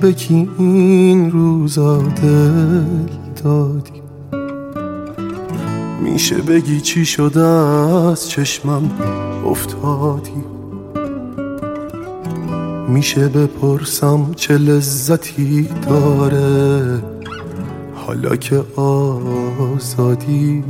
به کی این روزا دل دادی؟ میشه بگی چی شده از چشمم افتادی؟ میشه بپرسم چه لذتی داره حالا که آزادی؟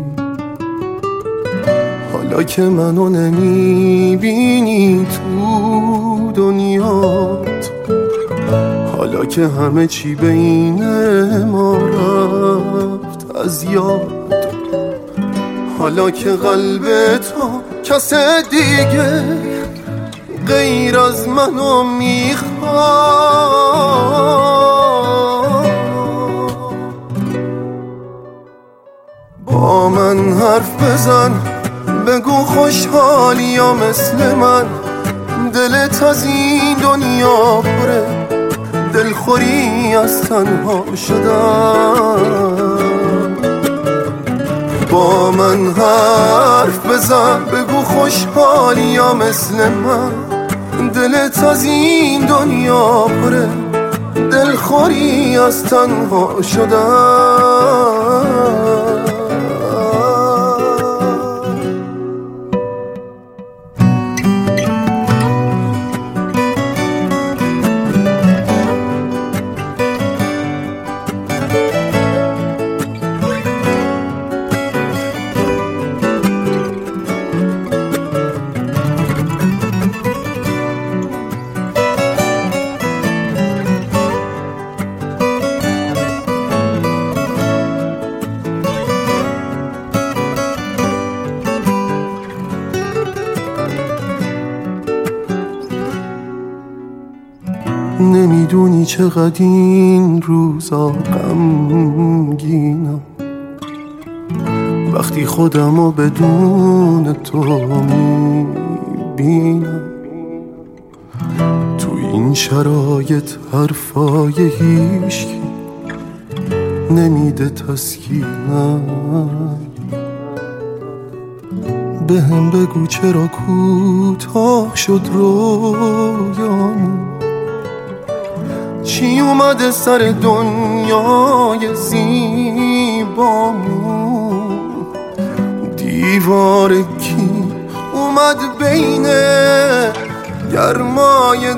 حالا که منو نمیبینی تو دنیات، حالا که همه چی بین ما رفت از یاد، حالا که قلب تو کس دیگه غیر از منو میخواد، با من حرف بزن، بگو خوشحالی یا مثل من دلت از این دنیا پره، دلخوری از تنها شدن. با من حرف بزن، بگو خوشحالی یا مثل من دلت از این دنیا پره، دلخوری از تنها شدن. نمیدونی چقدر این روزا غمگینم، وقتی خودمو بدون تو میبینم. تو این شرایط حرفای هیچکی نمیده تسکینم. بهم بگو چرا کوتاه شد رویامون، چی اومده سر دنیای زیبامون، دیوار کی اومد بین گرمای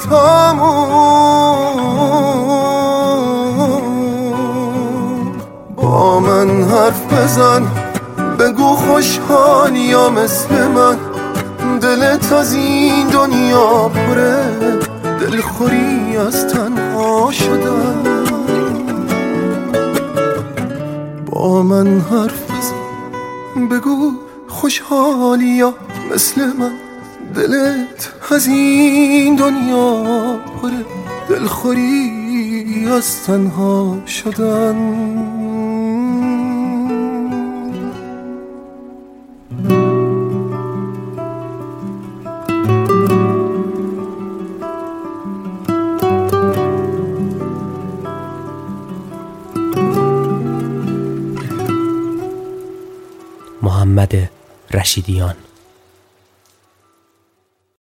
دستامون. با من حرف بزن، بگو خوشحالی یا مثل من دلت از این دنیا پره، دلخوری از تنها شدن. با من حرف بزن، بگو خوشحالی یا مثل من دلت از این دنیا پره، دلخوری از تنها شدن. محمد رشیدیان.